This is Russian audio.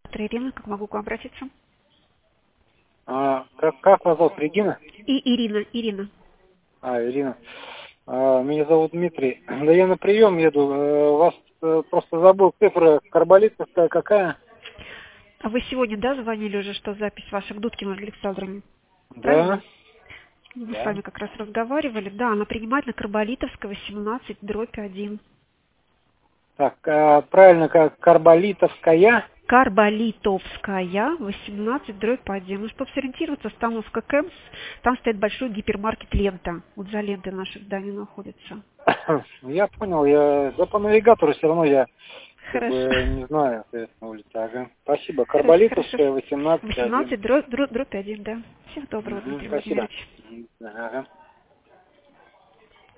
Ирина, как могу к вам обратиться? Как вас зовут? Регина? Ирина. Ирина. Меня зовут Дмитрий. Да я на прием еду. Вас просто забыл цифра карболитовская какая? А вы сегодня, да, звонили уже, что запись ваша к Дудкину Александровне? Да. Правильно? Мы с Да. вами как раз разговаривали. Да, она принимает на Карболитовского 17/1. Так, правильно, как карболитовская? Карболитовская 18/1. Ну, чтобы сориентироваться, остановка КЭМС, там стоит большой гипермаркет «Лента». Вот за лентой наше здание находится. Я понял, да по навигатору все равно я как Хорошо. бы не знаю, соответственно, улица. Ага. Спасибо. Хорошо. Карболитовская 18/1. 18/1, да. Всего доброго, Дмитрий Спасибо. Владимирович. Ага.